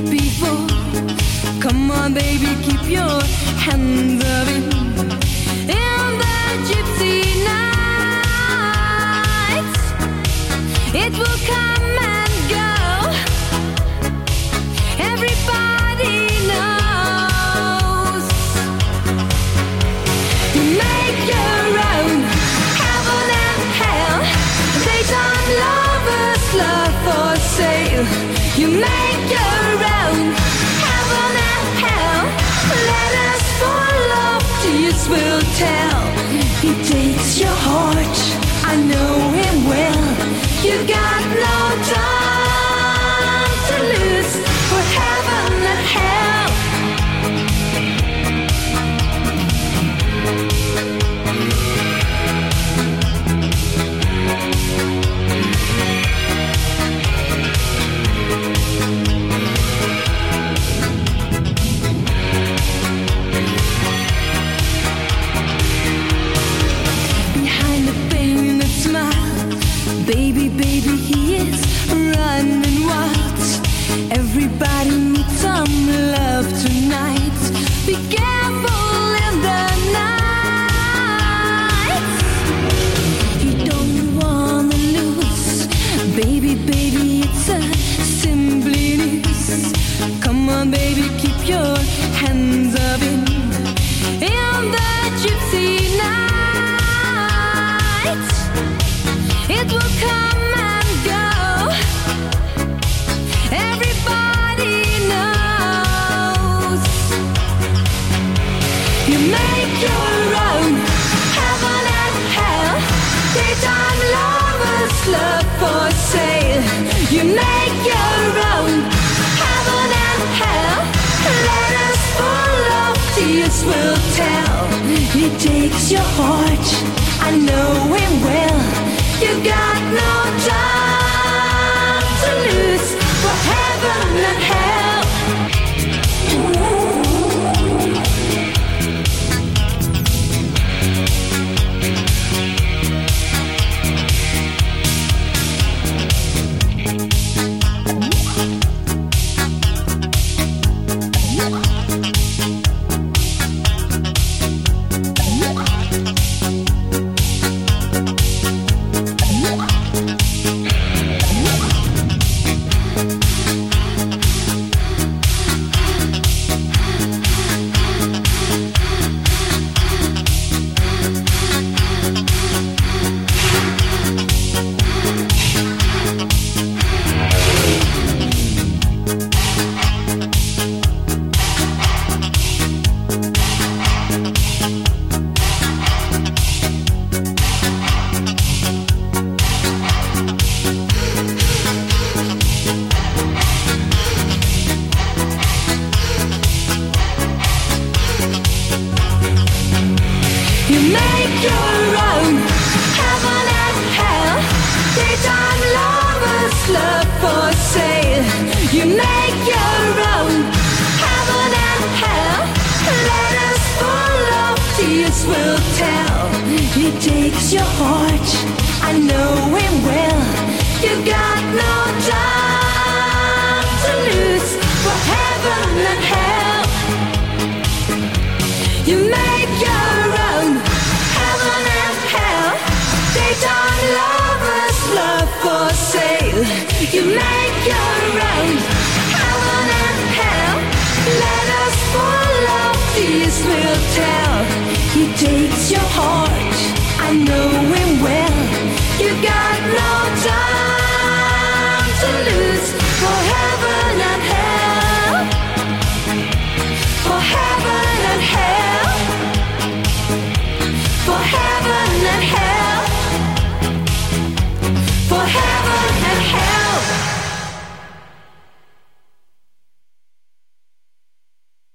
before. Come on, baby, keep your hands up in the gypsy nights. It will come and go. Everybody knows. You make your own heaven and hell. Daytime lovers, love for sale. You make your own heaven and hell. Let us follow, tears will tell. He takes your heart, I know him well. You got no time to lose for heaven and hell. Behind the painted smile, baby, baby, he is running wild. Everybody needs some love tonight. Be careful in the night. You don't wanna lose, baby, baby, it's a simply news. Come on, baby, keep your hands up in the gypsy night. It will come and go. Everybody knows. You make your own heaven and hell. Daytime lovers, love for sale. You make your own heaven and hell. Let us follow, tears will tell. He takes your heart, I know him well. You got no time to lose for heaven and hell. You make your own heaven and hell. Daytime lovers, love for sale. You make your own heaven and hell. Let us follow, tears will tell. He takes your heart, I know him well. You got no time to lose for heaven and hell. You make your own heaven and hell. Daytime lovers, love for sale. You make your own heaven and hell. Let us follow, tears will tell. He takes your heart, I know him well.